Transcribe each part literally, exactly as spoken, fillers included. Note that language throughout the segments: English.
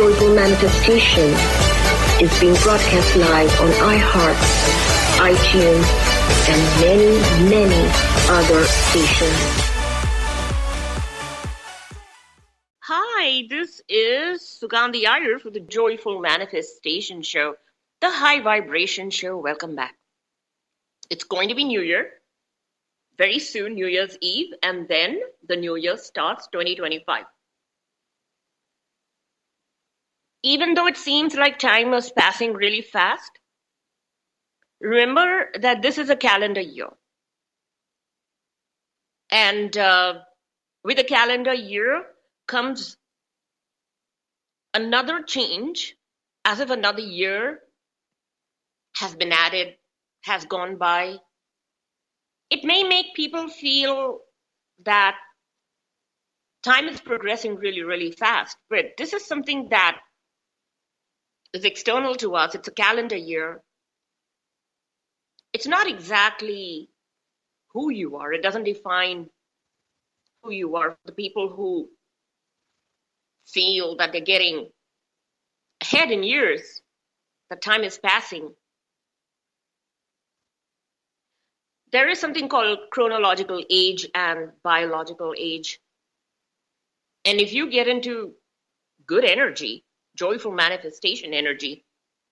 Joyful Manifestation is being broadcast live on iHeart, iTunes, and many, many other stations. Hi, this is Sugandhi Iyer for the Joyful Manifestation Show, the High Vibration Show. Welcome back. It's going to be New Year, very soon, New Year's Eve, and then the New Year starts twenty twenty-five. Even though it seems like time is passing really fast, remember that this is a calendar year. And uh, with a calendar year comes another change, as if another year has been added, has gone by. It may make people feel that time is progressing really, really fast, but this is something that is external to us. It's a calendar year. It's not exactly who you are. It doesn't define who you are. The people who feel that they're getting ahead in years, that time is passing. There is something called chronological age and biological age. And if you get into good energy, joyful manifestation energy,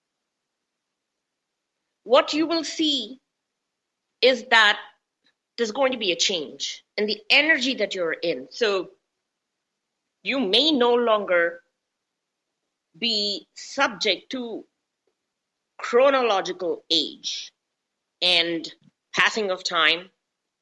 what you will see is that there's going to be a change in the energy that you're in. So you may no longer be subject to chronological age and passing of time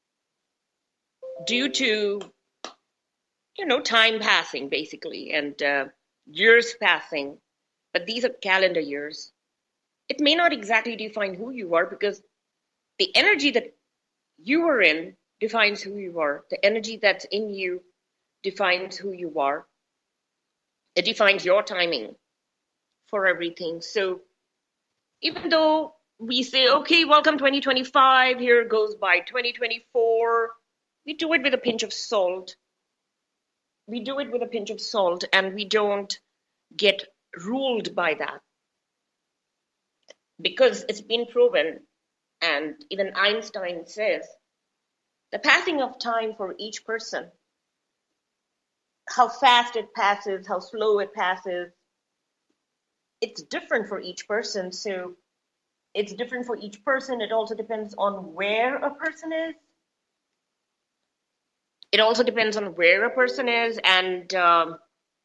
due to, you know, time passing basically and uh, years passing. But these are calendar years. It may not exactly define who you are because the energy that you are in defines who you are. The energy that's in you defines who you are. It defines your timing for everything. So even though we say, okay, welcome twenty twenty-five, here goes by twenty twenty-four, we do it with a pinch of salt. We do it with a pinch of salt and we don't get ruled by that. Because it's been proven, and even Einstein says, the passing of time for each person, how fast it passes, how slow it passes, it's different for each person. So it's different for each person. It also depends on where a person is. It also depends on where a person is. And um,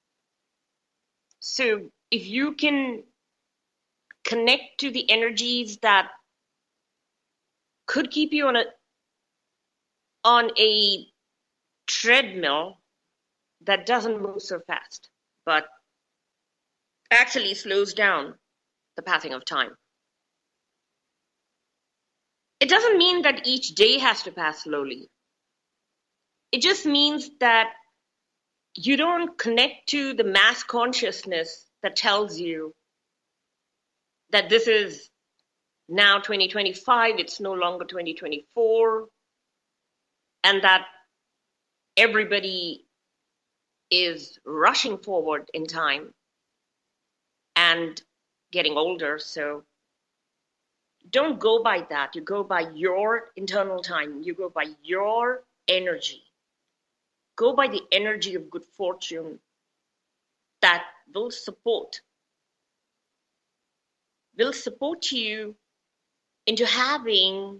so if you can connect to the energies that could keep you on a on a treadmill that doesn't move so fast, but actually slows down the passing of time. It doesn't mean that each day has to pass slowly. It just means that you don't connect to the mass consciousness that tells you that this is now twenty twenty-five, it's no longer twenty twenty-four, and that everybody is rushing forward in time and getting older. So don't go by that. You go by your internal time. You go by your energy. Go by the energy of good fortune that will support will support you into having,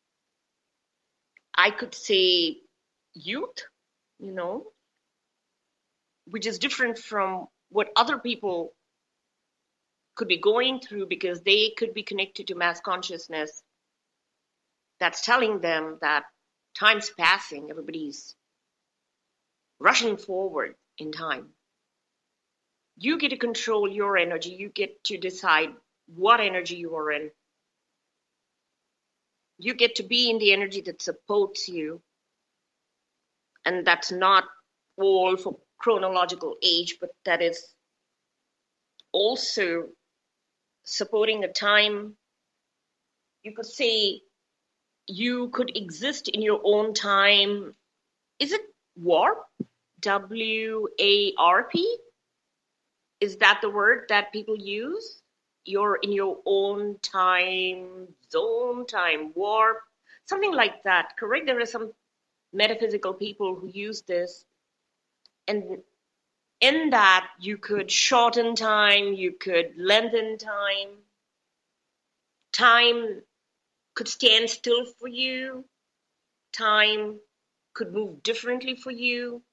I could say, youth, you know, which is different from what other people could be going through because they could be connected to mass consciousness that's telling them that time's passing, everybody's rushing forward in time. You get to control your energy. You get to decide what energy you are in. You get to be in the energy that supports you. And that's not all for chronological age, but that is also supporting a time. You could say you could exist in your own time. Is it warp? W A R P? Is that the word that people use? You're in your own time zone, time warp, something like that, correct? There are some metaphysical people who use this. And in that, you could shorten time, you could lengthen time. Time could stand still for you. Time could move differently for you.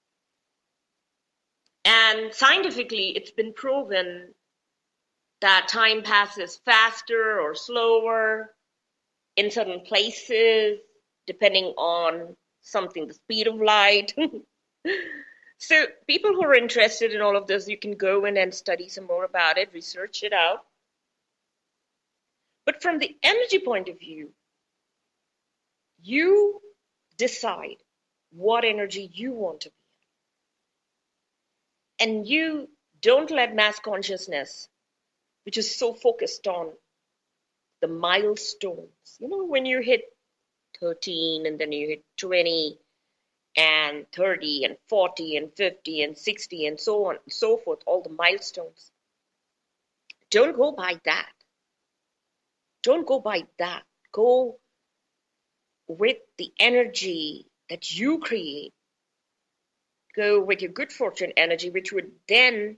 And scientifically, it's been proven that time passes faster or slower in certain places, depending on something, the speed of light. So people who are interested in all of this, you can go in and study some more about it, research it out. But from the energy point of view, you decide what energy you want to be in. And you don't let mass consciousness, which is so focused on the milestones, you know, when you hit thirteen and then you hit twenty and thirty and forty and fifty and sixty and so on and so forth, all the milestones. Don't go by that. Don't go by that. Go with the energy that you create. Go with your good fortune energy, which would then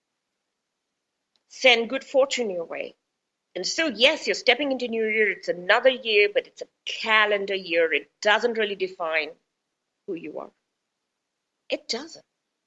send good fortune your way. And so, yes, you're stepping into New Year. It's another year, but it's a calendar year. It doesn't really define who you are. It doesn't.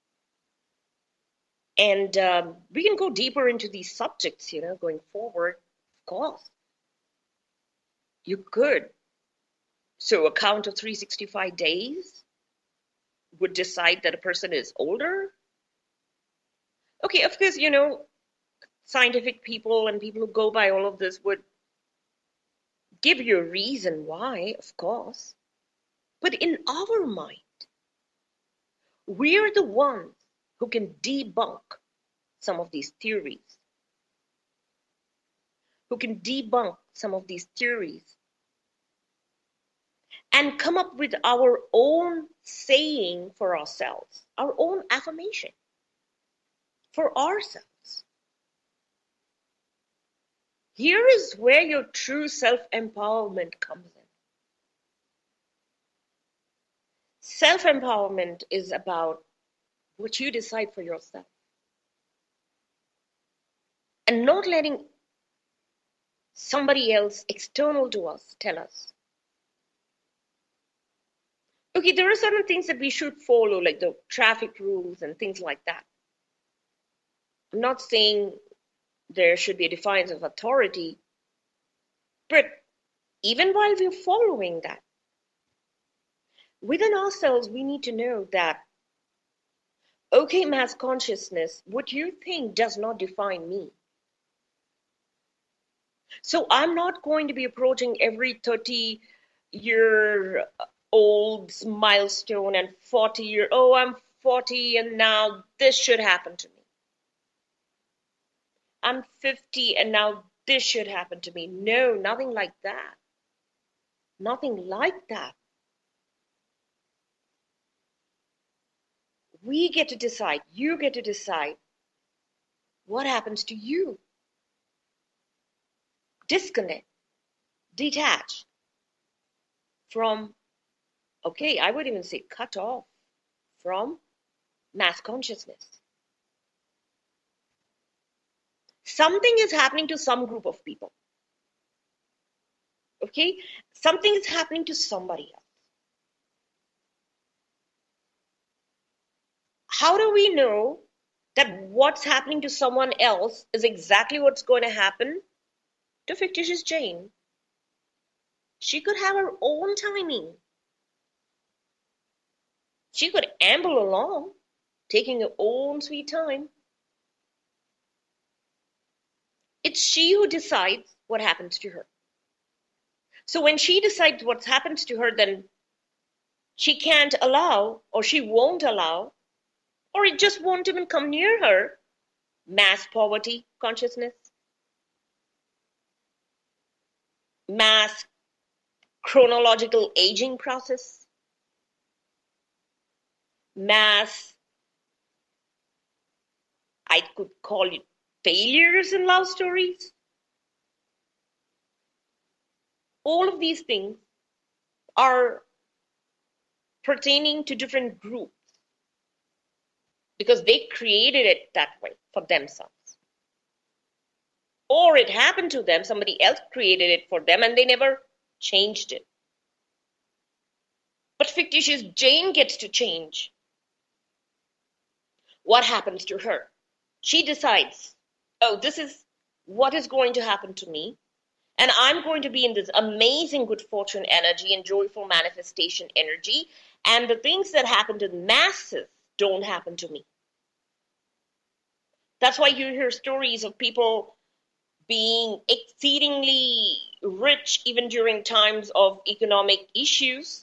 And um, we can go deeper into these subjects, you know, going forward, of course. You could. So a count of three hundred sixty-five days would decide that a person is older. Okay, of course, you know, scientific people and people who go by all of this would give you a reason why, of course. But in our mind, we're the ones who can debunk some of these theories, who can debunk some of these theories and come up with our own saying for ourselves, our own affirmation for ourselves. Here is where your true self-empowerment comes in. Self-empowerment is about what you decide for yourself. And not letting somebody else external to us tell us. Okay, there are certain things that we should follow, like the traffic rules and things like that. I'm not saying there should be a defiance of authority, but even while we're following that, within ourselves, we need to know that, okay, mass consciousness, what you think does not define me. So I'm not going to be approaching every thirty year old milestone and forty year, oh, I'm forty and now this should happen to me. I'm fifty and now this should happen to me. No, nothing like that. Nothing like that. We get to decide, you get to decide what happens to you. Disconnect, detach from, okay, I would even say cut off from mass consciousness. Something is happening to some group of people. Okay? Something is happening to somebody else. How do we know that what's happening to someone else is exactly what's going to happen to Fictitious Jane? She could have her own timing. She could amble along, taking her own sweet time. It's she who decides what happens to her. So when she decides what happens to her, then she can't allow, or she won't allow, or it just won't even come near her, mass poverty consciousness, mass chronological aging process, mass I could call it failures in love stories. All of these things are pertaining to different groups because they created it that way for themselves. Or it happened to them, somebody else created it for them and they never changed it. But fictitious Jane gets to change. What happens to her? She decides, oh, this is what is going to happen to me. And I'm going to be in this amazing good fortune energy and joyful manifestation energy. And the things that happen to the masses don't happen to me. That's why you hear stories of people being exceedingly rich even during times of economic issues.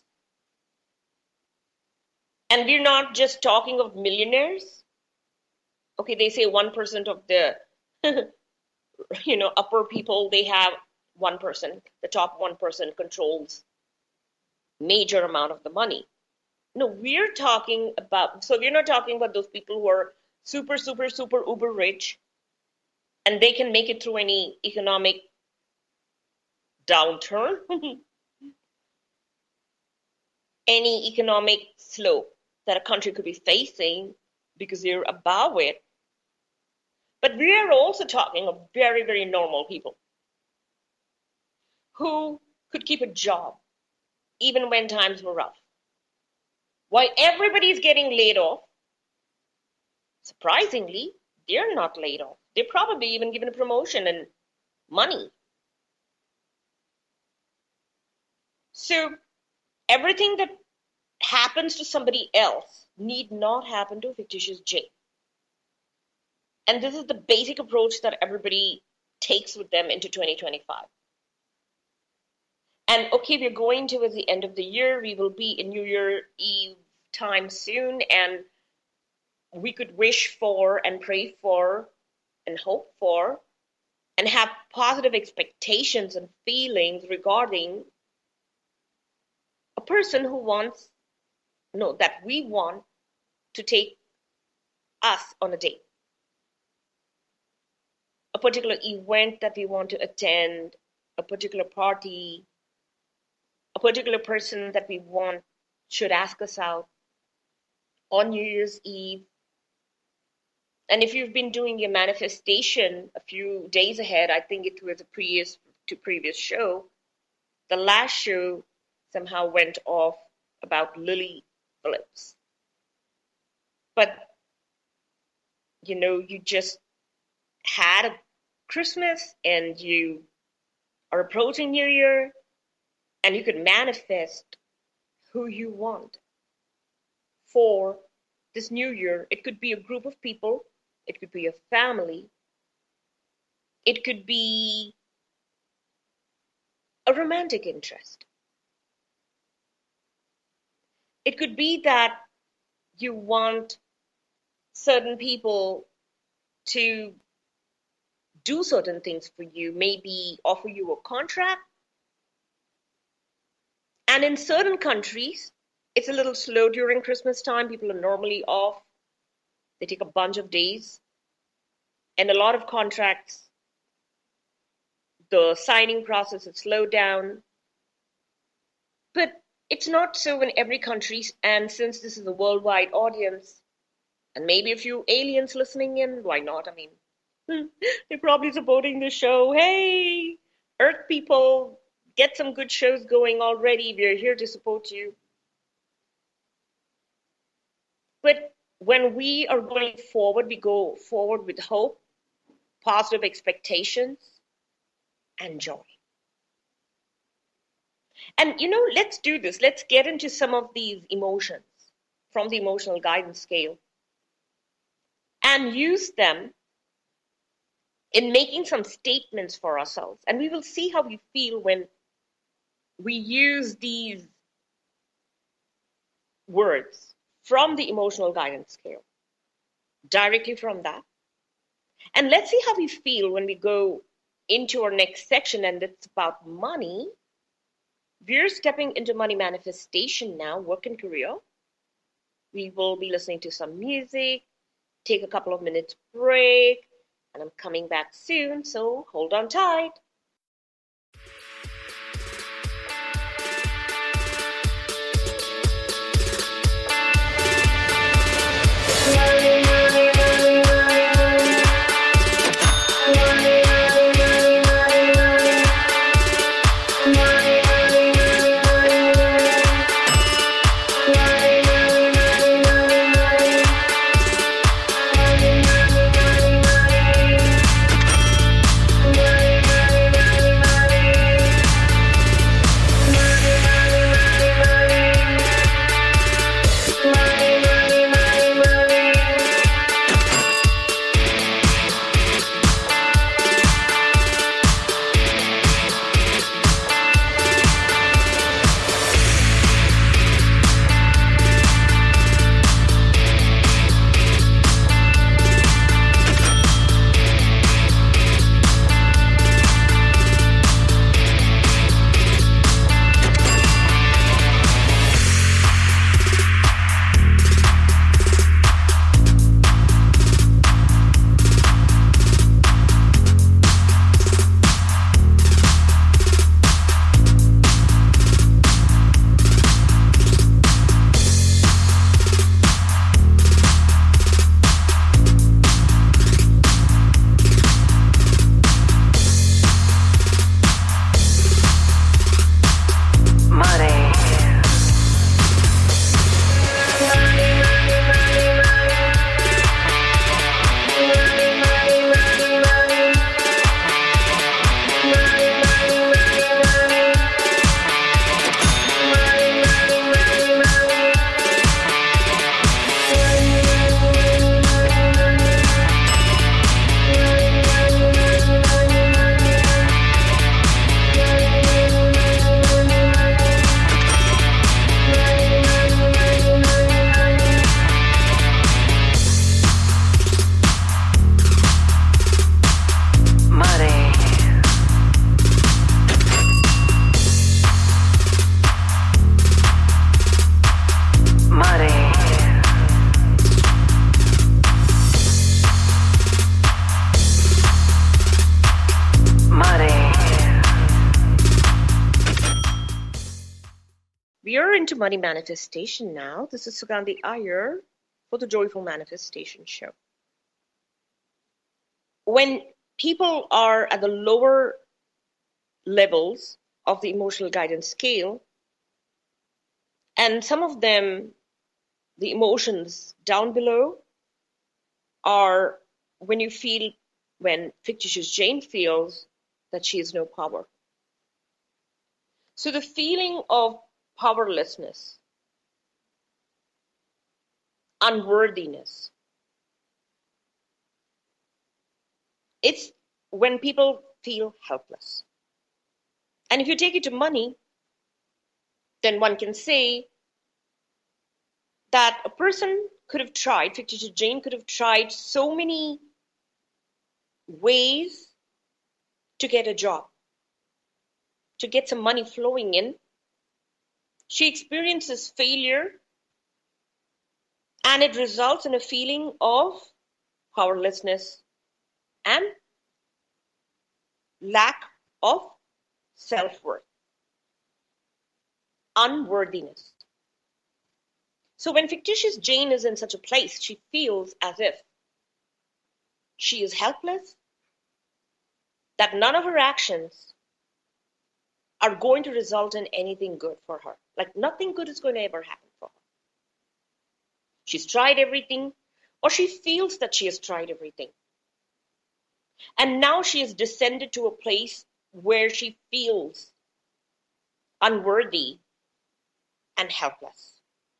And we're not just talking of millionaires. Okay, they say one percent of the you know, upper people, they have one percent. The top one percent controls major amount of the money. No, we're talking about, so we're not talking about those people who are super, super, super, uber rich, and they can make it through any economic downturn, any economic slope that a country could be facing because they're above it. But we are also talking of very, very normal people who could keep a job even when times were rough. While everybody's getting laid off, surprisingly, they're not laid off. They're probably even given a promotion and money. So everything that happens to somebody else need not happen to fictitious Jane. And this is the basic approach that everybody takes with them into twenty twenty-five. And okay, we're going towards the end of the year. We will be in New Year Eve time soon. And we could wish for and pray for and hope for and have positive expectations and feelings regarding a person who wants, no, that we want to take us on a date. A particular event that we want to attend, a particular party, a particular person that we want should ask us out on New Year's Eve. And if you've been doing your manifestation a few days ahead, I think it was a previous to previous show, the last show somehow went off about Lily Phillips. But, you know, you just had a Christmas and you are approaching New Year and you could manifest who you want for this new year. It could be a group of people. It could be a family. It could be a romantic interest. It could be that you want certain people to do certain things for you, maybe offer you a contract. And in certain countries, it's a little slow during Christmas time. People are normally off. They take a bunch of days. And a lot of contracts, the signing process is slowed down. But it's not so in every country. And since this is a worldwide audience, and maybe a few aliens listening in, why not? I mean, they're probably supporting the show. Hey, Earth people, get some good shows going already. We're here to support you. But when we are going forward, we go forward with hope, positive expectations, and joy. And, you know, let's do this. Let's get into some of these emotions from the emotional guidance scale and use them in making some statements for ourselves. And we will see how we feel when we use these words from the emotional guidance scale, directly from that. And let's see how we feel when we go into our next section, and it's about money. We're stepping into money manifestation now, work and career. We will be listening to some music, take a couple of minutes break, and I'm coming back soon, so hold on tight. We are into money manifestation now. This is Sugandhi Iyer for the Joyful Manifestation Show. When people are at the lower levels of the emotional guidance scale, and some of them, the emotions down below, are when you feel, when fictitious Jane feels that she has no power. So the feeling of powerlessness, unworthiness, it's when people feel helpless. And if you take it to money, then one can say that a person could have tried, fictitious Jane could have tried so many ways to get a job, to get some money flowing in. She experiences failure, and it results in a feeling of powerlessness and lack of self-worth, unworthiness. So when fictitious Jane is in such a place, she feels as if she is helpless, that none of her actions are going to result in anything good for her. Like nothing good is going to ever happen for her. She's tried everything, or she feels that she has tried everything. And now she has descended to a place where she feels unworthy and helpless,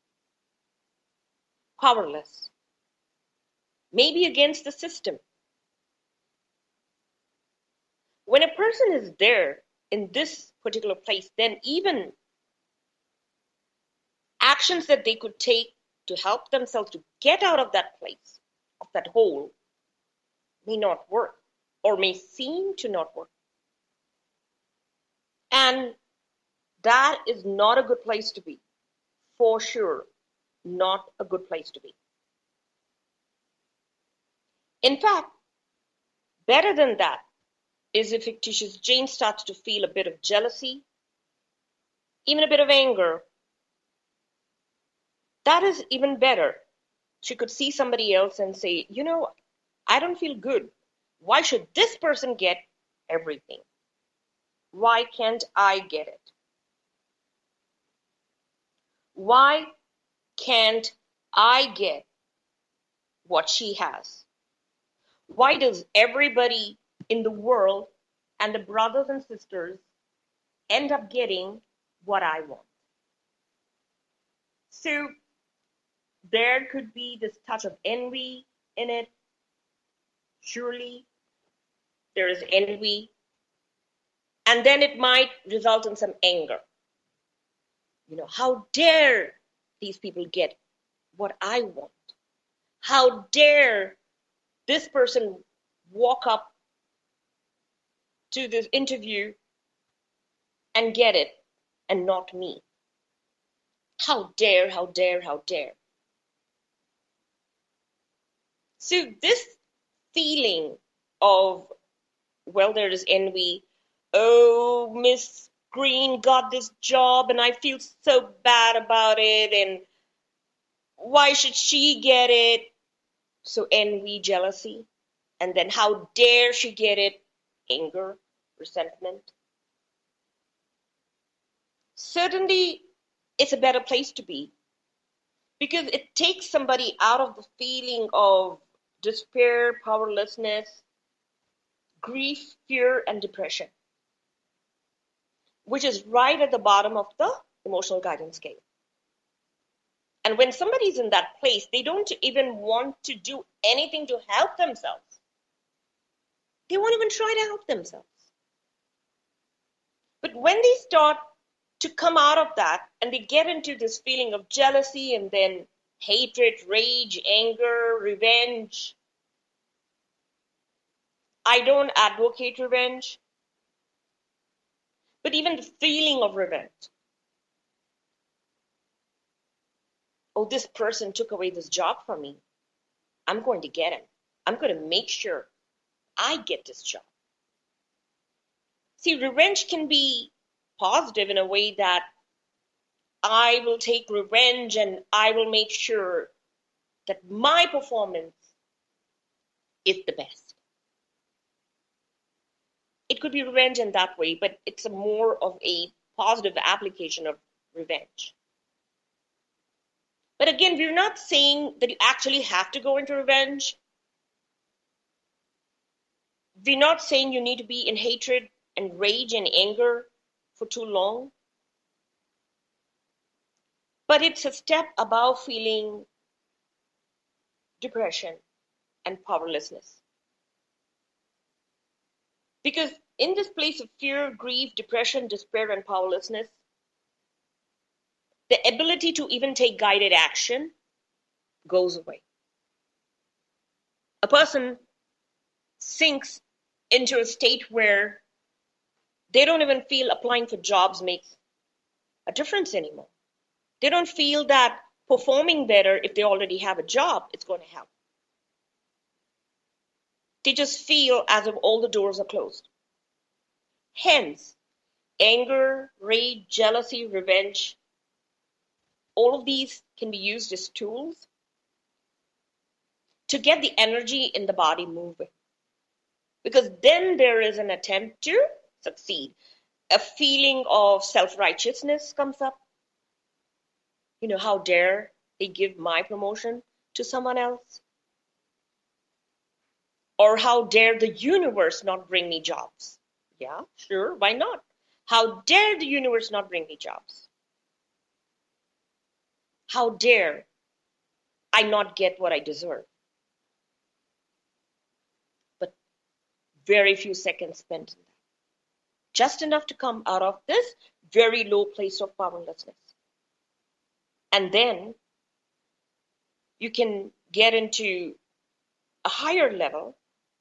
powerless, maybe against the system. When a person is there in this particular place, then even actions that they could take to help themselves to get out of that place, of that hole, may not work or may seem to not work. And that is not a good place to be, for sure, not a good place to be. In fact, better than that is if fictitious Jane starts to feel a bit of jealousy, even a bit of anger. That is even better. She could see somebody else and say, you know, I don't feel good. Why should this person get everything? Why can't I get it? Why can't I get what she has? Why does everybody in the world and the brothers and sisters end up getting what I want? So there could be this touch of envy in it. Surely there is envy. And then it might result in some anger. You know, how dare these people get what I want? How dare this person walk up to this interview and get it and not me? How dare, how dare, how dare. So this feeling of, well, there is envy. Oh, Miss Green got this job and I feel so bad about it, and why should she get it? So envy, jealousy, and then how dare she get it? Anger, resentment. Certainly, it's a better place to be because it takes somebody out of the feeling of despair, powerlessness, grief, fear, and depression, which is right at the bottom of the emotional guidance scale. And when somebody's in that place, they don't even want to do anything to help themselves. They won't even try to help themselves. But when they start to come out of that and they get into this feeling of jealousy and then hatred, rage, anger, revenge. I don't advocate revenge, but even the feeling of revenge. Oh, this person took away this job from me. I'm going to get him. I'm going to make sure I get this job. See, revenge can be positive in a way that I will take revenge and I will make sure that my performance is the best. It could be revenge in that way, but it's a more of a positive application of revenge. But again, we're not saying that you actually have to go into revenge. We're not saying you need to be in hatred and rage and anger for too long. But it's a step above feeling depression and powerlessness. Because in this place of fear, grief, depression, despair, and powerlessness, the ability to even take guided action goes away. A person sinks into a state where they don't even feel applying for jobs makes a difference anymore. They don't feel that performing better if they already have a job is going to help. They just feel as if all the doors are closed. Hence, anger, rage, jealousy, revenge, all of these can be used as tools to get the energy in the body moving. Because then there is an attempt to succeed. A feeling of self-righteousness comes up. You know, how dare they give my promotion to someone else? Or how dare the universe not bring me jobs? Yeah, sure, why not? How dare the universe not bring me jobs? How dare I not get what I deserve? But very few seconds spent in that. Just enough to come out of this very low place of powerlessness. And then you can get into a higher level,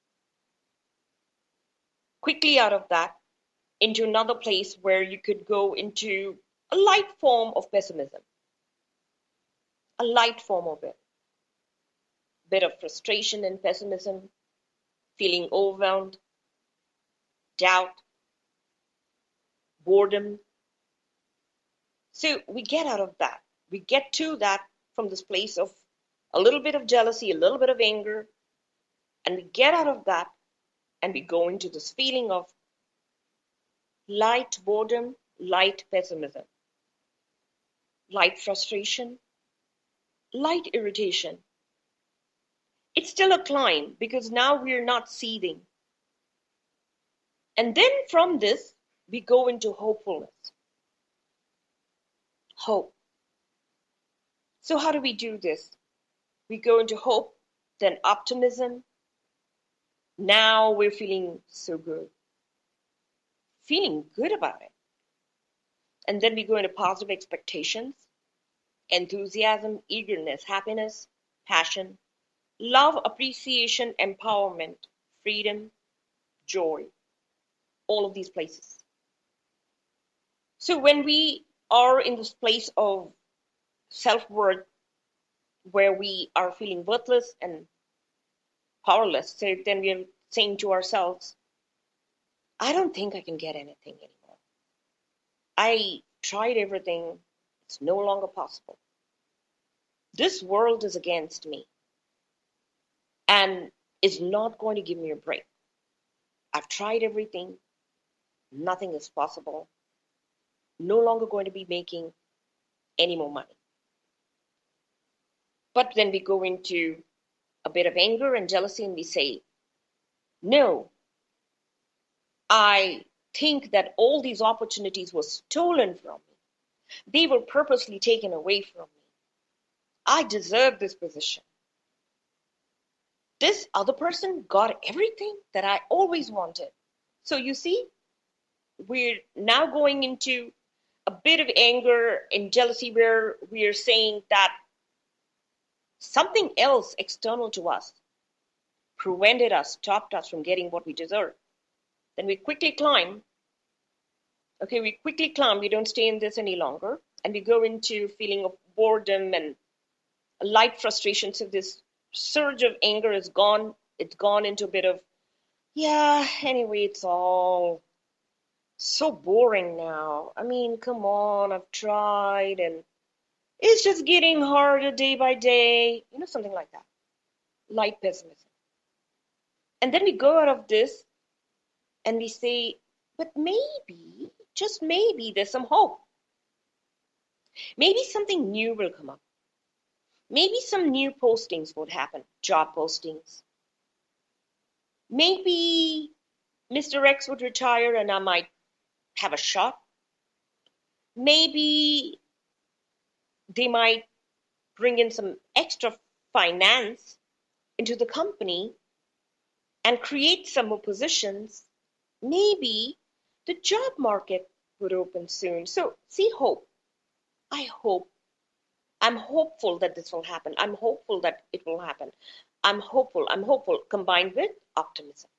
quickly out of that, into another place where you could go into a light form of pessimism. A light form of it. bit of frustration and pessimism, feeling overwhelmed, doubt, boredom. So we get out of that. We get to that from this place of a little bit of jealousy, a little bit of anger, and we get out of that and we go into this feeling of light boredom, light pessimism, light frustration, light irritation. It's still a climb because now we're not seething. And then from this, we go into hopefulness. Hope. So how do we do this? We go into hope, then optimism. Now we're feeling so good. Feeling good about it. And then we go into positive expectations, enthusiasm, eagerness, happiness, passion, love, appreciation, empowerment, freedom, joy. All of these places. So when we are in this place of self-worth, where we are feeling worthless and powerless, so then we are saying to ourselves, I don't think I can get anything anymore. I tried everything. It's no longer possible. This world is against me and is not going to give me a break. I've tried everything. Nothing is possible. No longer going to be making any more money. But then we go into a bit of anger and jealousy and we say, no, I think that all these opportunities were stolen from me. They were purposely taken away from me. I deserve this position. This other person got everything that I always wanted. So you see, we're now going into a bit of anger and jealousy where we are saying that something else external to us prevented us, stopped us from getting what we deserve. Then we quickly climb. Okay, we quickly climb. We don't stay in this any longer. And we go into feeling of boredom and a light frustration. So this surge of anger is gone. It's gone into a bit of, yeah, anyway, it's all so boring now. I mean, come on, I've tried and it's just getting harder day by day. You know, something like that. Light pessimism. And then we go out of this and we say, but maybe, just maybe, there's some hope. Maybe something new will come up. Maybe some new postings would happen, job postings. Maybe Mister X would retire and I might have a shot. Maybe they might bring in some extra finance into the company and create some more positions. Maybe the job market would open soon. So see, hope. I hope. I'm hopeful that this will happen. I'm hopeful that it will happen. I'm hopeful. I'm hopeful combined with optimism.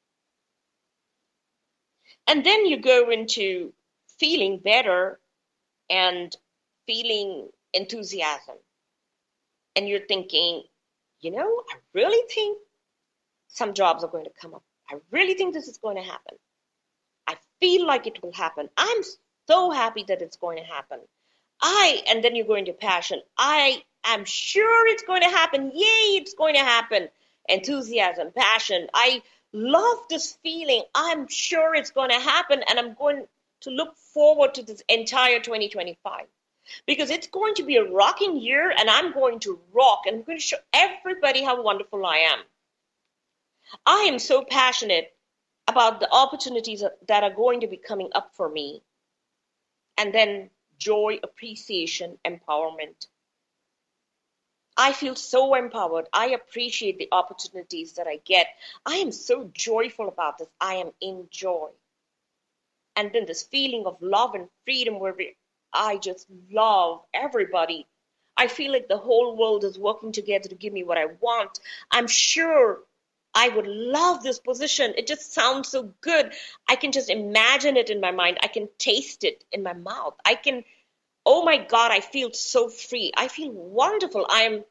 And then you go into feeling better and feeling enthusiasm. And you're thinking, you know, I really think some jobs are going to come up. I really think this is going to happen. I feel like it will happen. I'm so happy that it's going to happen. I, and then you go into passion. I am sure it's going to happen. Yay, it's going to happen. Enthusiasm, passion. I love this feeling. I'm sure it's going to happen. And I'm going to look forward to this entire twenty twenty-five. Because it's going to be a rocking year and I'm going to rock. And I'm going to show everybody how wonderful I am. I am so passionate about the opportunities that are going to be coming up for me. And then joy, appreciation, empowerment. I feel so empowered. I appreciate the opportunities that I get. I am so joyful about this. I am in joy. And then this feeling of love and freedom where we, I just love everybody. I feel like the whole world is working together to give me what I want. I'm sure I would love this position. It just sounds so good. I can just imagine it in my mind. I can taste it in my mouth. I can, oh my God, I feel so free. I feel wonderful. I am,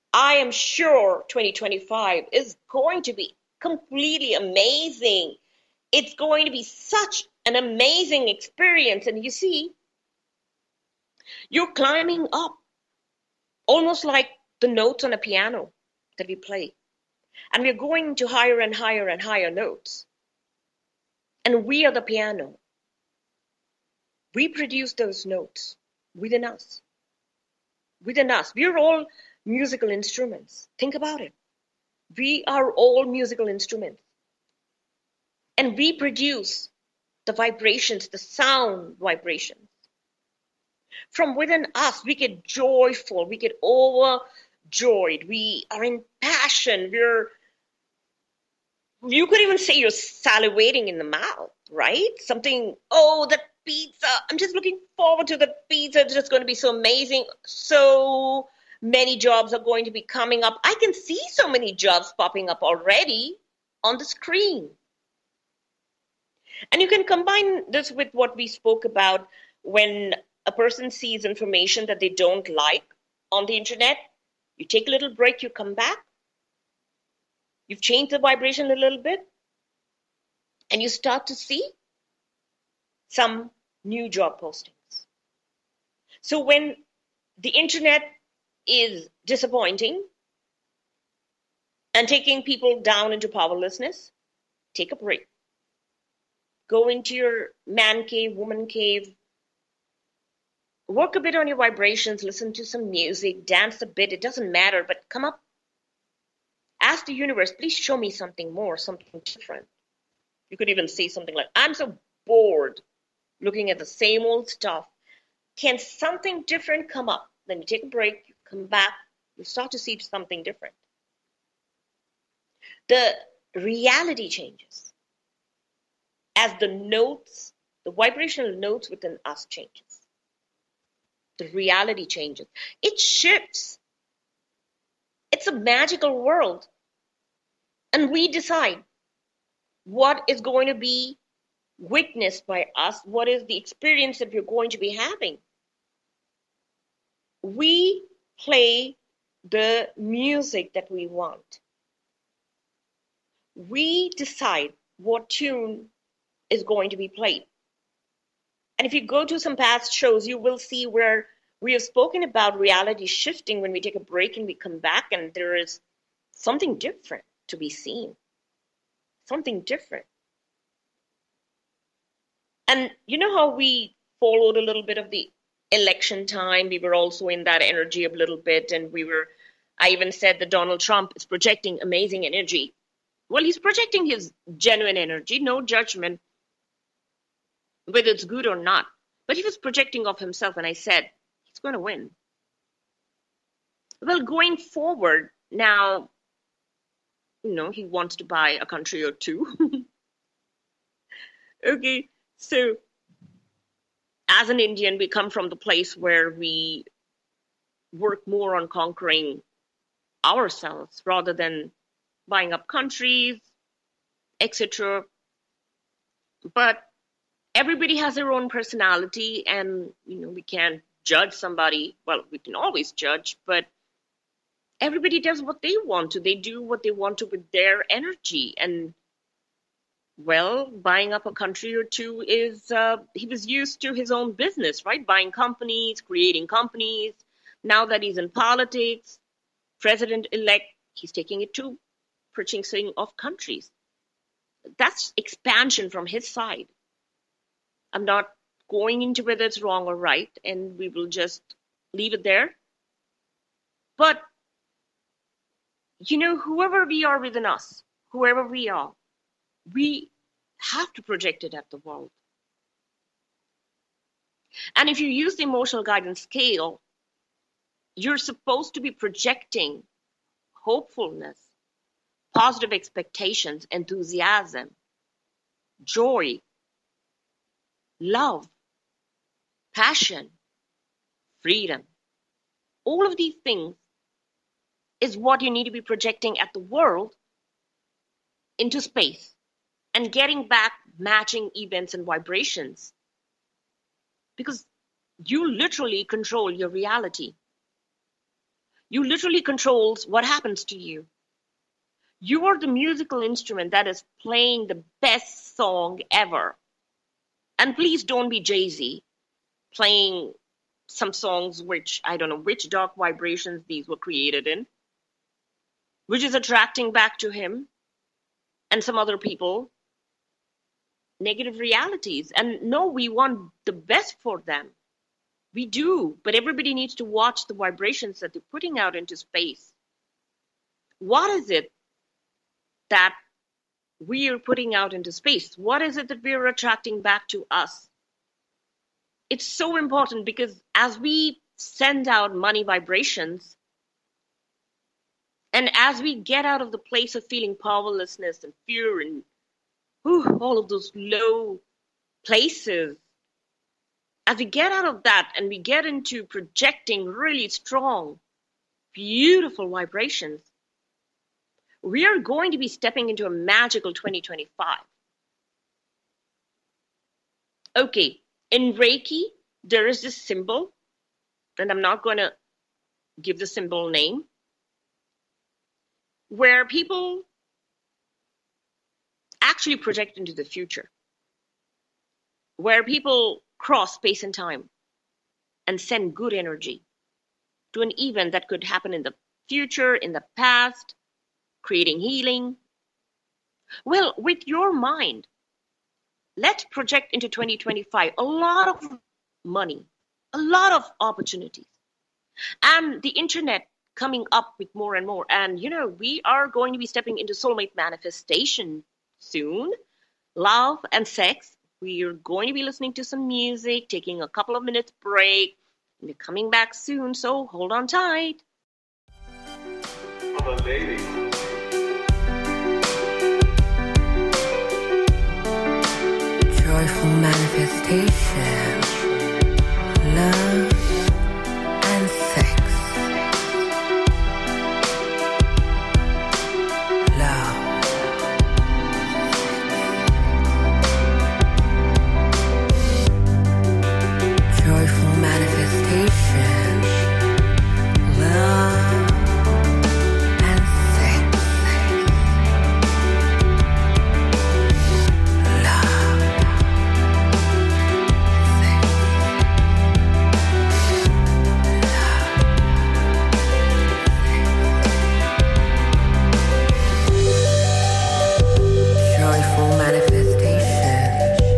I am sure twenty twenty-five is going to be completely amazing. It's going to be such an amazing experience. And you see, you're climbing up, almost like the notes on a piano that we play. And we're going to higher and higher and higher notes. And we are the piano. We produce those notes within us. Within us. We're all musical instruments. Think about it. We are all musical instruments. And we produce the vibrations, the sound vibrations. From within us, we get joyful, we get overjoyed, we are in passion, we're, you could even say you're salivating in the mouth, right? Something, oh, that pizza, I'm just looking forward to the pizza, it's just going to be so amazing. So many jobs are going to be coming up. I can see so many jobs popping up already on the screen. And you can combine this with what we spoke about when a person sees information that they don't like on the internet. You take a little break, you come back. You've changed the vibration a little bit. And you start to see some new job postings. So when the internet is disappointing and taking people down into powerlessness, take a break. Go into your man cave, woman cave. Work a bit on your vibrations, listen to some music, dance a bit, it doesn't matter, but come up. Ask the universe, please show me something more, something different. You could even say something like, I'm so bored looking at the same old stuff. Can something different come up? Then you take a break, you come back, you start to see something different. The reality changes. As the notes, the vibrational notes within us changes. The reality changes. It shifts. It's a magical world. And we decide what is going to be witnessed by us, what is the experience that we're going to be having. We play the music that we want. We decide what tune is going to be played. And if you go to some past shows, you will see where we have spoken about reality shifting when we take a break and we come back and there is something different to be seen. Something different. And you know how we followed a little bit of the election time? We were also in that energy a little bit, and we were, I even said that Donald Trump is projecting amazing energy. Well, he's projecting his genuine energy, no judgment, whether it's good or not. But he was projecting of himself, and I said, he's going to win. Well, going forward, now, you know, he wants to buy a country or two. Okay, so as an Indian, we come from the place where we work more on conquering ourselves rather than buying up countries, et cetera. But everybody has their own personality, and you know we can't judge somebody. Well, we can always judge, but everybody does what they want to. They do what they want to with their energy. And well, buying up a country or two is, uh, he was used to his own business, right? Buying companies, creating companies. Now that he's in politics, president-elect, he's taking it to purchasing of countries. That's expansion from his side. I'm not going into whether it's wrong or right, and we will just leave it there. But, you know, whoever we are within us, whoever we are, we have to project it at the world. And if you use the emotional guidance scale, you're supposed to be projecting hopefulness, positive expectations, enthusiasm, joy, love, passion, freedom. All of these things is what you need to be projecting at the world into space and getting back matching events and vibrations. Because you literally control your reality. You literally controls what happens to you. You are the musical instrument that is playing the best song ever. And please don't be Jay-Z playing some songs which, I don't know which dark vibrations these were created in, which is attracting back to him and some other people negative realities. And no, we want the best for them. We do, but everybody needs to watch the vibrations that they're putting out into space. What is it that we are putting out into space? What is it that we're attracting back to us? It's so important because as we send out money vibrations, and as we get out of the place of feeling powerlessness and fear and whew, all of those low places, as we get out of that and we get into projecting really strong, beautiful vibrations, we are going to be stepping into a magical twenty twenty-five. Okay, in Reiki, there is this symbol, and I'm not going to give the symbol name, where people actually project into the future, where people cross space and time and send good energy to an event that could happen in the future, in the past, creating healing. Well, with your mind, let's project into twenty twenty-five a lot of money, a lot of opportunities, and the internet coming up with more and more. And, you know, we are going to be stepping into soulmate manifestation soon, love and sex. We are going to be listening to some music, taking a couple of minutes break, and we're coming back soon, so hold on tight. For the ladies. Joyful manifestation, love and sex. Love. Joyful manifestation, love and sex. Love. Joyful manifestation,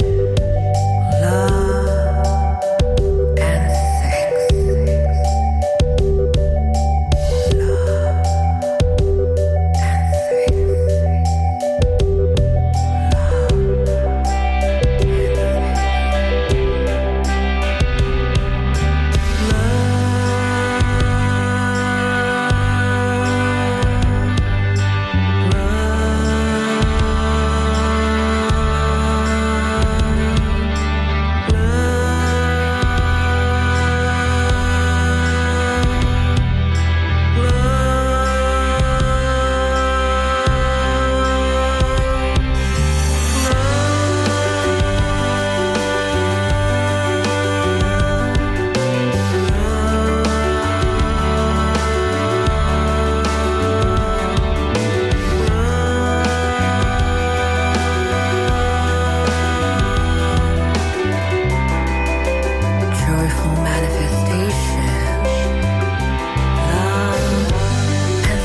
love and sex. Love and sex. Joyful manifestation, love and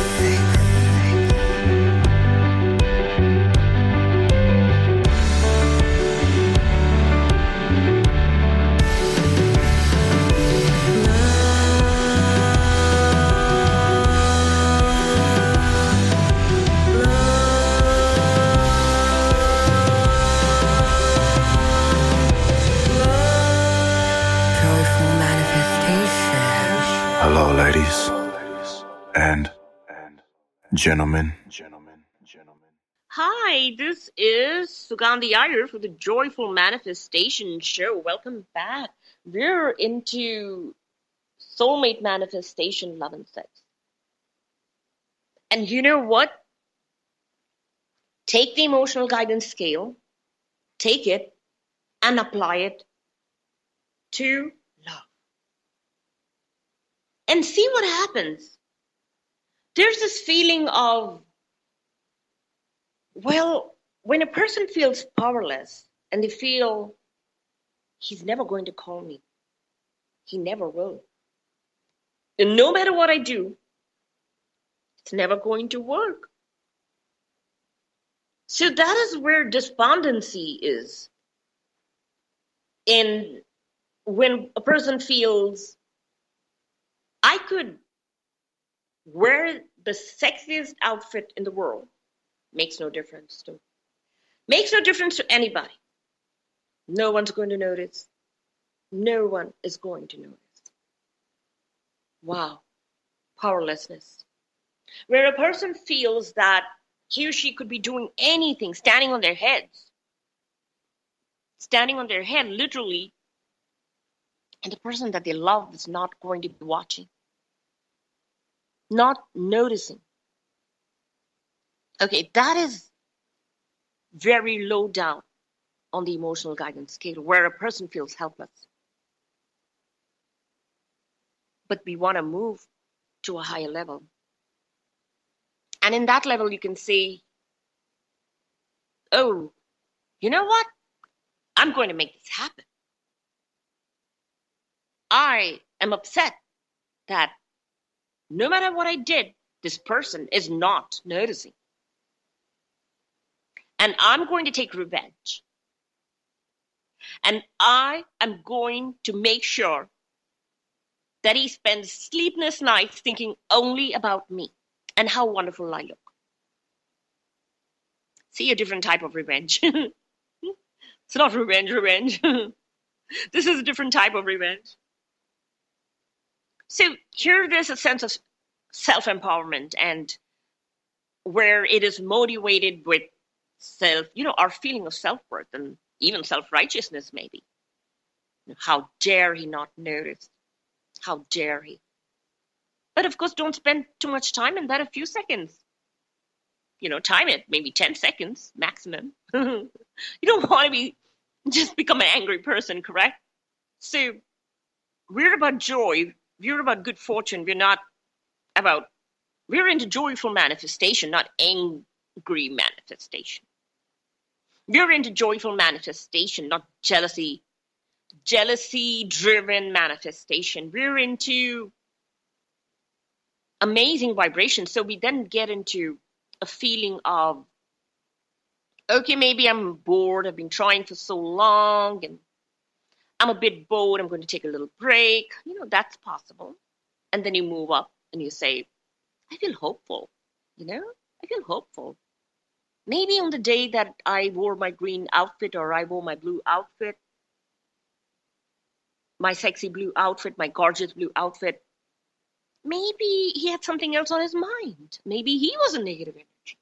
joyful manifestation. Hello, ladies and gentlemen. Hi, this is Sugandhi Iyer for the Joyful Manifestation Show. Welcome back. We're into soulmate manifestation, love and sex. And you know what? Take the emotional guidance scale, take it and apply it to love. And see what happens. there's this feeling of, well, when a person feels powerless and they feel he's never going to call me, he never will. And no matter what I do, it's never going to work. So that is where despondency is. And when a person feels, I could wear the sexiest outfit in the world, makes no difference to me. Makes no difference to anybody. No one's going to notice. No one is going to notice. Wow. Powerlessness. Where a person feels that he or she could be doing anything, standing on their heads. Standing on their head, literally. And the person that they love is not going to be watching. Not noticing. Okay, that is very low down on the emotional guidance scale, where a person feels helpless. But we want to move to a higher level. And in that level, you can say, oh, you know what? I'm going to make this happen. I am upset that no matter what I did, this person is not noticing. And I'm going to take revenge. And I am going to make sure that he spends sleepless nights thinking only about me and how wonderful I look. See, a different type of revenge. It's not revenge, revenge. This is a different type of revenge. So here there's a sense of self-empowerment, and where it is motivated with self, you know, our feeling of self-worth and even self-righteousness maybe. How dare he not notice? How dare he? But of course, don't spend too much time in that, a few seconds. You know, time it, maybe ten seconds maximum. You don't want to be, just become an angry person, correct? So we're about joy. We're about good fortune. We're not about, we're into joyful manifestation, not angry manifestation. We're into joyful manifestation, not jealousy, jealousy-driven manifestation. We're into amazing vibration. So we then get into a feeling of, okay, maybe I'm bored. I've been trying for so long and I'm a bit bored. I'm going to take a little break. You know, that's possible. And then you move up and you say, I feel hopeful. You know, I feel hopeful. Maybe on the day that I wore my green outfit or I wore my blue outfit, my sexy blue outfit, my gorgeous blue outfit, maybe he had something else on his mind. Maybe he was a negative energy.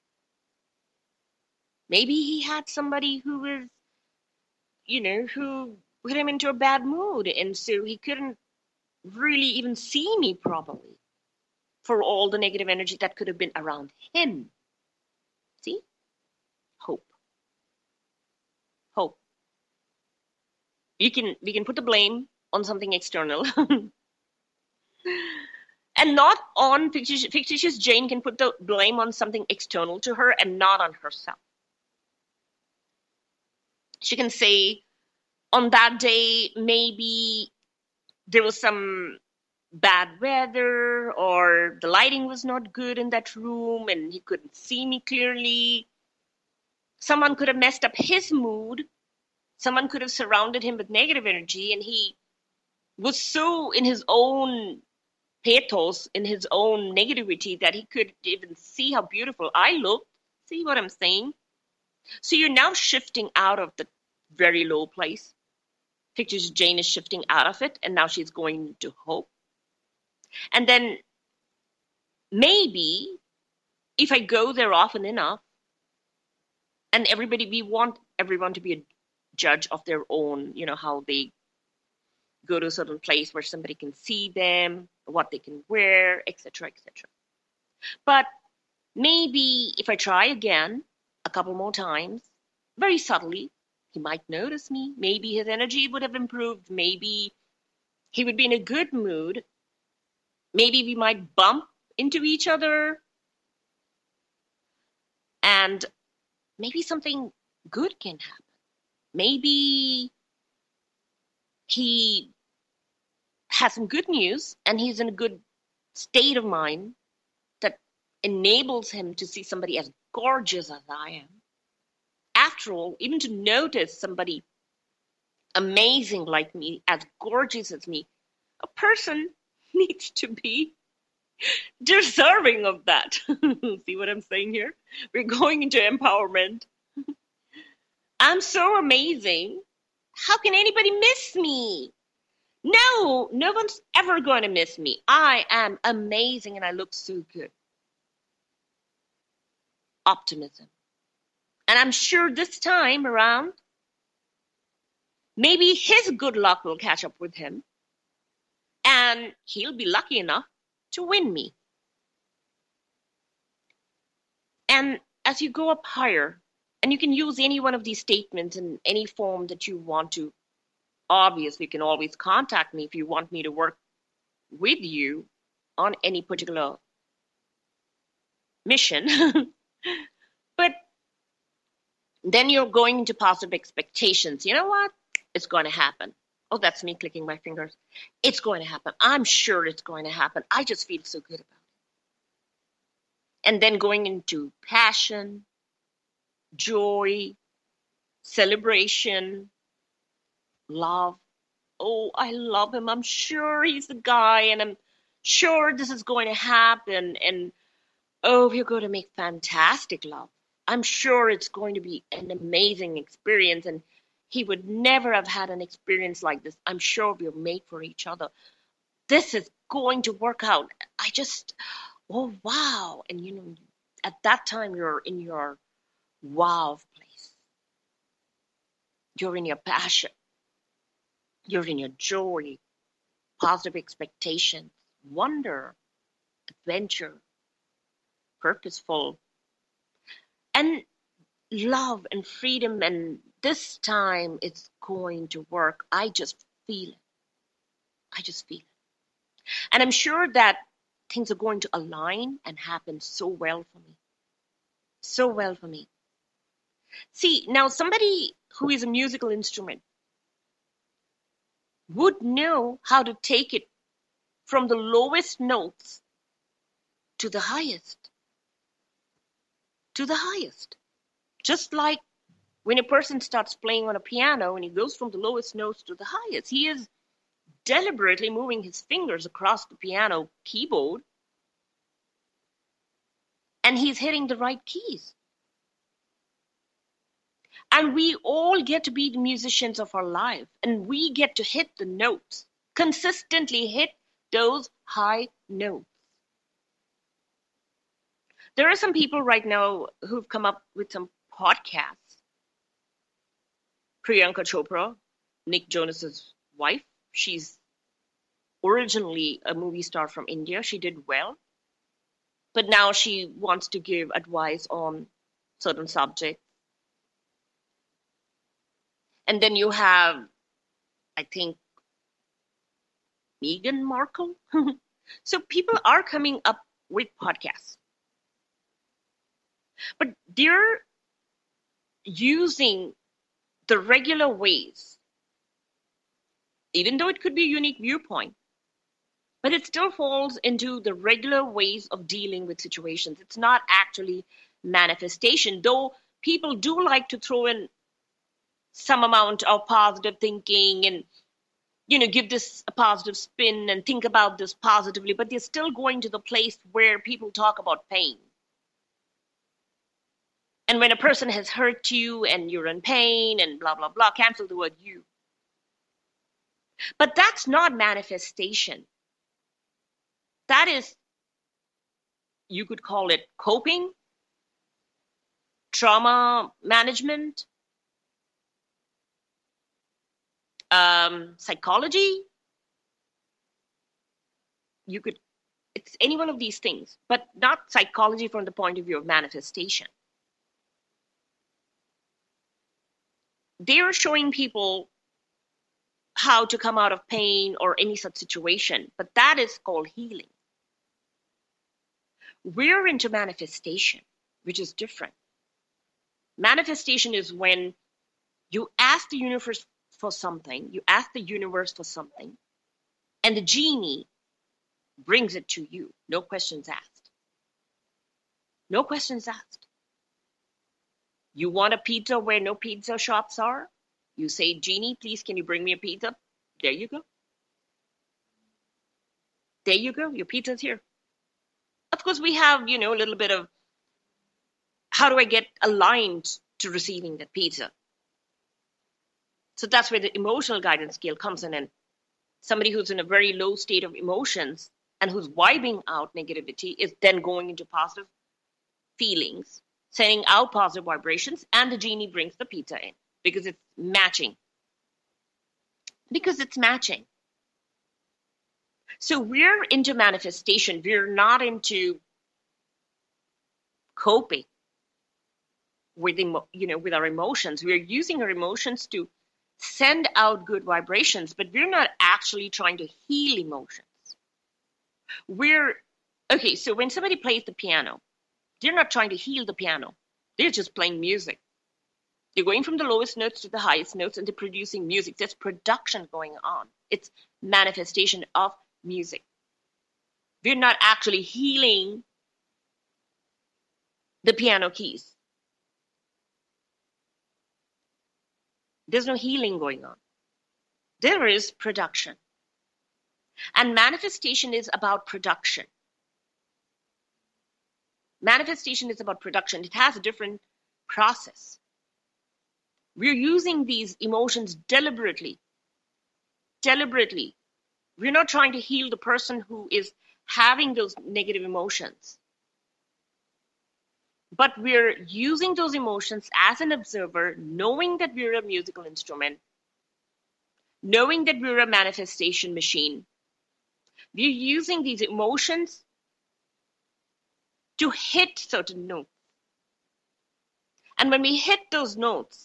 Maybe he had somebody who was, you know, who put him into a bad mood. And so he couldn't really even see me properly for all the negative energy that could have been around him. See? Hope. Hope. You can, we can put the blame on something external. And not on fictitious, fictitious Jane can put the blame on something external to her and not on herself. She can say, on that day, maybe there was some bad weather or the lighting was not good in that room and he couldn't see me clearly. Someone could have messed up his mood. Someone could have surrounded him with negative energy and he was so in his own pathos, in his own negativity, that he could even see how beautiful I looked. See what I'm saying? So you're now shifting out of the very low place. Fictitious Jane is shifting out of it, and now she's going to hope. And then maybe if I go there often enough, and everybody, we want everyone to be a judge of their own, you know, how they go to a certain place where somebody can see them, what they can wear, et cetera, et cetera. But maybe if I try again a couple more times, very subtly, he might notice me. Maybe his energy would have improved. Maybe he would be in a good mood. Maybe we might bump into each other, and maybe something good can happen. Maybe he has some good news and he's in a good state of mind that enables him to see somebody as gorgeous as I am. After all, even to notice somebody amazing like me, as gorgeous as me, a person needs to be deserving of that. See what I'm saying here? We're going into empowerment. I'm so amazing. How can anybody miss me? No, no one's ever going to miss me. I am amazing and I look so good. Optimism. And I'm sure this time around, maybe his good luck will catch up with him and he'll be lucky enough to win me. And as you go up higher, and you can use any one of these statements in any form that you want to. Obviously, you can always contact me if you want me to work with you on any particular mission. But then you're going into positive expectations. You know what? It's going to happen. Oh, that's me clicking my fingers. It's going to happen. I'm sure it's going to happen. I just feel so good about it. And then going into passion, joy, celebration, love. Oh, I love him. I'm sure he's the guy, and I'm sure this is going to happen. And oh, we're going to make fantastic love. I'm sure it's going to be an amazing experience, and he would never have had an experience like this. I'm sure we're made for each other. This is going to work out. I just, oh, wow. And, you know, at that time, you're in your wow place. You're in your passion. You're in your joy, positive expectations, wonder, adventure, purposeful, and love and freedom. And this time it's going to work. I just feel it. I just feel it. And I'm sure that things are going to align and happen so well for me. So well for me. See, now somebody who is a musical instrument would know how to take it from the lowest notes to the highest. To the highest. Just like when a person starts playing on a piano and he goes from the lowest notes to the highest, he is deliberately moving his fingers across the piano keyboard and he's hitting the right keys. And we all get to be the musicians of our life, and we get to hit the notes, consistently hit those high notes. There are some people right now who've come up with some podcasts. Priyanka Chopra, Nick Jonas's wife, she's originally a movie star from India. She did well, but now she wants to give advice on certain subjects. And then you have, I think, Meghan Markle. So people are coming up with podcasts. But they're using the regular ways, even though it could be a unique viewpoint, but it still falls into the regular ways of dealing with situations. It's not actually manifestation, though people do like to throw in some amount of positive thinking and, you know, give this a positive spin and think about this positively, but they're still going to the place where people talk about pain. And when a person has hurt you and you're in pain and blah, blah, blah, cancel the word you. But that's not manifestation. That is, you could call it coping, trauma management, um, psychology. You could, it's any one of these things, but not psychology from the point of view of manifestation. They're showing people how to come out of pain or any such situation, but that is called healing. We're into manifestation, which is different. Manifestation is when you ask the universe for something, you ask the universe for something, and the genie brings it to you. No questions asked. No questions asked. You want a pizza where no pizza shops are? You say, Genie, please, can you bring me a pizza? There you go. There you go. Your pizza's here. Of course, we have, you know, a little bit of how do I get aligned to receiving that pizza? So that's where the emotional guidance scale comes in. And somebody who's in a very low state of emotions and who's vibing out negativity is then going into positive feelings, sending out positive vibrations, and the genie brings the pizza in because it's matching. Because it's matching. So we're into manifestation. We're not into coping with, emo- you know, with our emotions. We're using our emotions to send out good vibrations, but we're not actually trying to heal emotions. We're, okay, so when somebody plays the piano, they're not trying to heal the piano. They're just playing music. They're going from the lowest notes to the highest notes, and they're producing music. There's production going on. It's manifestation of music. We're not actually healing the piano keys. There's no healing going on. There is production. And manifestation is about production. Manifestation is about production. It has a different process. We're using these emotions deliberately. Deliberately. We're not trying to heal the person who is having those negative emotions. But we're using those emotions as an observer, knowing that we're a musical instrument, knowing that we're a manifestation machine. We're using these emotions to hit certain notes. And when we hit those notes,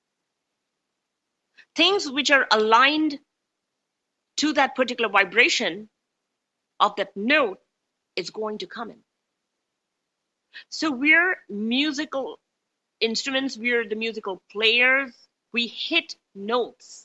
things which are aligned to that particular vibration of that note is going to come in. So we're musical instruments, we're the musical players, we hit notes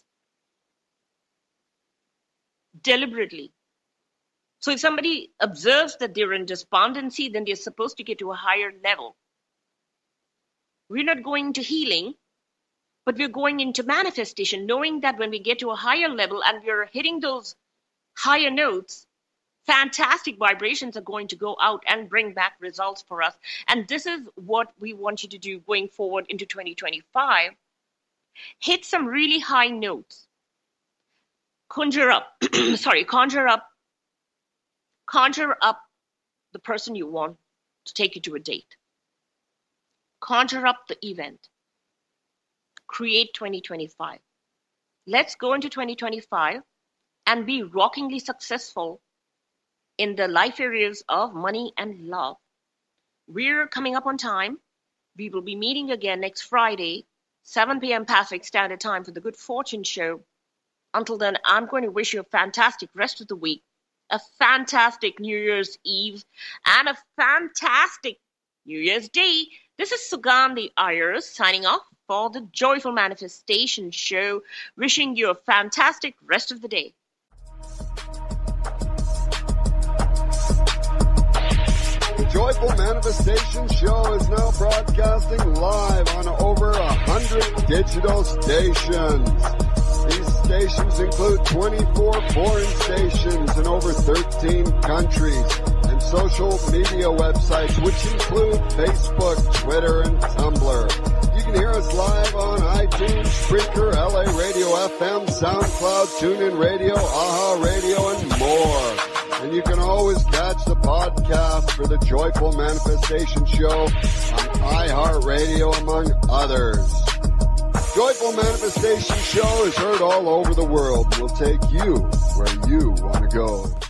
deliberately. So if somebody observes that they're in despondency, then they're supposed to get to a higher level. We're not going to healing, but we're going into manifestation, knowing that when we get to a higher level and we're hitting those higher notes, fantastic vibrations are going to go out and bring back results for us. And this is what we want you to do going forward into twenty twenty-five. Hit some really high notes. Conjure up, sorry, conjure up, conjure up the person you want to take you to a date. Conjure up the event. Create twenty twenty-five. Let's go into twenty twenty-five and be rockingly successful in the life areas of money and love. We're coming up on time. We will be meeting again next Friday, seven p.m. Pacific Standard Time for the Good Fortune Show. Until then, I'm going to wish you a fantastic rest of the week, a fantastic New Year's Eve, and a fantastic New Year's Day. This is Sugandhi Iyer signing off for the Joyful Manifestation Show, wishing you a fantastic rest of the day. The Joyful Manifestation Show is now broadcasting live on over a hundred digital stations. These stations include twenty-four foreign stations in over thirteen countries and social media websites, which include Facebook, Twitter, and Tumblr. You can hear us live on iTunes, Spreaker, L A Radio F M, SoundCloud, TuneIn Radio, Aha Radio, and more. And you can always catch the podcast for the Joyful Manifestation Show on iHeartRadio, among others. Joyful Manifestation Show is heard all over the world. We'll take you where you want to go.